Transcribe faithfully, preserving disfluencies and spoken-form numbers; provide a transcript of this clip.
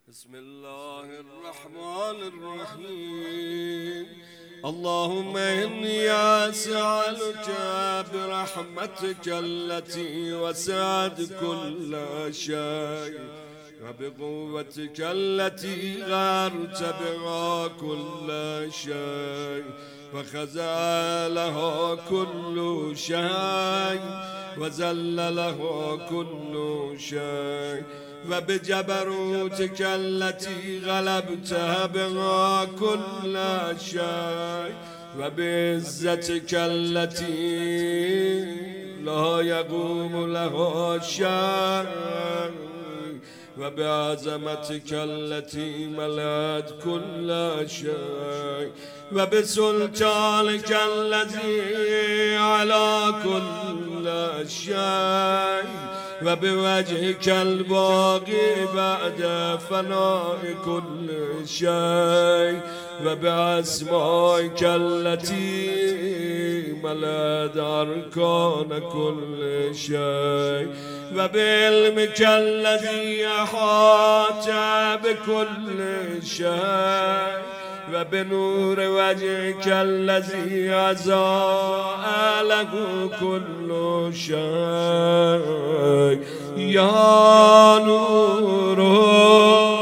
بسم الله الرحمن الرحيم. اللهم إني أسألك برحمتك التي وسعت كل شيء وبقوتك التي غارت بها كل شيء وخزى لها كل شيء وذل لها كل شيء وبجبروتك التي غلبت بها كل شيء وبعزتك التي لا يقوم لها شيء وبعظمتك التي ملأت كل شيء وبسلطانك الذي على كل شيء وبوجهك الباقي بعد فناء كل شيء وبأسمائك التي ملأت أركان كل شيء وبعلمك الذي أحاط بكل شيء وبنور وجهك الذي أضاء له كل شيء يا نور